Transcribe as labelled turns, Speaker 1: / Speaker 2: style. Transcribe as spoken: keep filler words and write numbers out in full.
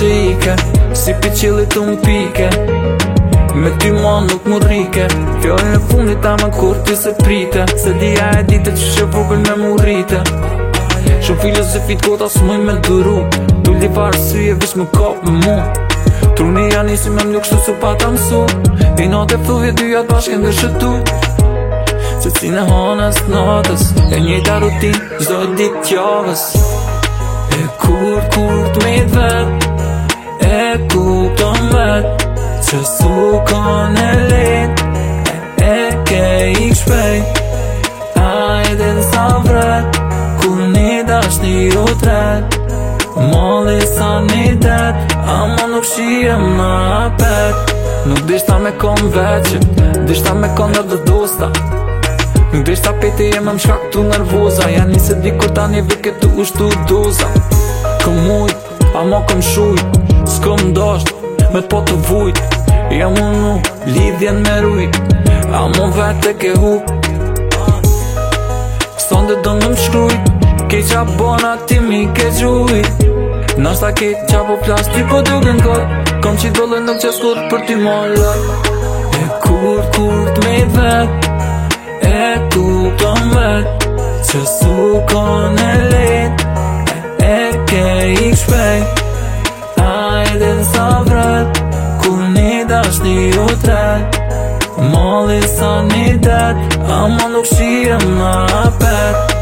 Speaker 1: ike, si pi qilit të m'pike. Me ty ma nuk mu rrike, fjallin e fundit ta me kur ti se prite. Se dija e dite që që vogël me mu rrite. Shumë filozofit kota s'muj me duru, tulli varësie vish më kap me mu. Truni ja nisi me mluk shtu su pa ta mësu, i natë e thuvje dyjat bashkë ndër shëtu. Se cine hanës natës, e njëta rutin, zdo e dit t'javës. E kur kur t'mejt vet, e kupton vet, që su kon e let, e e ke ik shpejt. Ajde n'sa vret, kur një dash një u tret, mali sa një det, ama nuk shie ma apet. Nuk dishta me kon veqe, dishta me kon dhe dhe dosta. Nuk dishta peti e me m'shka këtu nervoza, ja nise di kur tani vike tu ushtu doza. Këm mujt, ama këm shujt, s'këm dasht, me t'po të vujt. Jam unu, lidhjen me rujt, ama vete ke hup. Sonde do në m'shkrujt, ke qa bona ti mi ke gjujt. Nashta ke qa po plas ti po duke n'kot, kom qi dole nuk qes kur për ti ma lak. E kur kur t'mejt vet, e kupton vet, që su kon e let, e e ke ik shpejt. Ajde n'sa vret, kur një dash një u tret, mali sa një det, ama nuk shie ma apet.